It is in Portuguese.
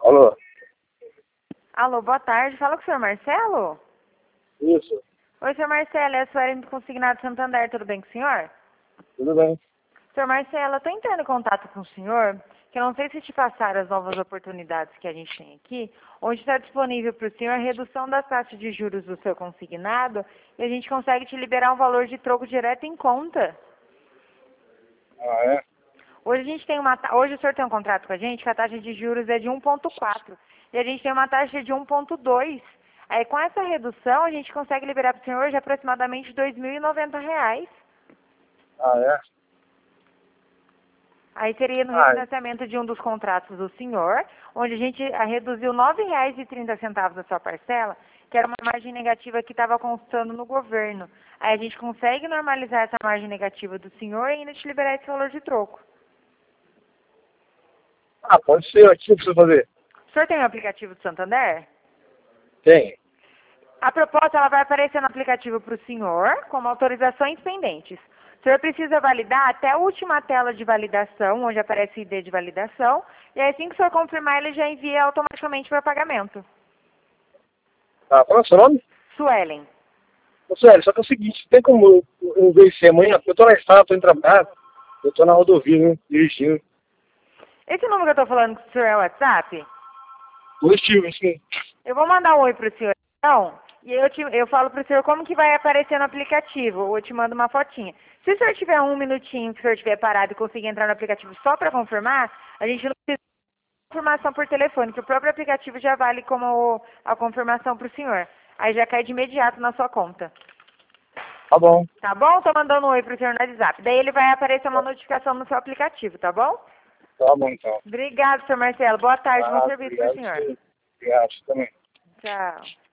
Alô? Alô, boa tarde. Fala com o senhor Marcelo? Isso, Oi, senhor Marcelo, é a Suelen do Consignado Santander, tudo bem com o senhor? tudo bem. Senhor Marcelo, eu estou entrando em contato com o senhor, que eu não sei se te passaram as novas oportunidades que a gente tem aqui, onde está disponível para o senhor a redução das taxas de juros do seu consignado e a gente consegue te liberar um valor de troco direto em conta. Ah, é? Hoje a gente tem hoje o senhor tem um contrato com a gente que a taxa de juros é de 1,4 e a gente tem uma taxa de 1,2. Aí com essa redução a gente consegue liberar para o senhor de aproximadamente R$ 2.090. Ah, é? Aí seria no Ah, refinanciamento de um dos contratos do senhor, onde a gente reduziu R$ 9,30 da sua parcela, que era uma margem negativa que estava constando no governo. Aí a gente consegue normalizar essa margem negativa do senhor e ainda te liberar esse valor de troco. pode ser. O que eu preciso fazer? O senhor tem o aplicativo do Santander? Tem. A proposta ela vai aparecer no aplicativo para o senhor como autorizações pendentes. O senhor precisa validar até a última tela de validação, onde aparece o ID de validação, e aí, assim que o senhor confirmar, ele já envia automaticamente para pagamento. Qual é o seu nome? Suelen. Ô, sério, só que é o seguinte, tem como eu vencer amanhã? Porque eu tô na estrada, tô indo trabalhar, eu tô na rodovia, né, dirigindo. Esse número que eu estou falando com o senhor é o WhatsApp? Positivo, sim. Eu vou mandar um oi para o senhor, então, e eu falo para o senhor como que vai aparecer no aplicativo, ou eu te mando uma fotinha. Se o senhor tiver um minutinho, que o senhor estiver parado e conseguir entrar no aplicativo só para confirmar, a gente não precisa de confirmação por telefone, que o próprio aplicativo já vale como a confirmação para o senhor. Aí já cai de imediato na sua conta. Tá bom. Tá bom? Tô mandando um oi pro senhor no WhatsApp. Daí ele vai aparecer uma notificação no seu aplicativo, tá bom? Tá bom, então. Obrigado, senhor Marcelo. Boa tarde, bom serviço pro Obrigado, senhor. sim. Obrigado, você também. Tchau.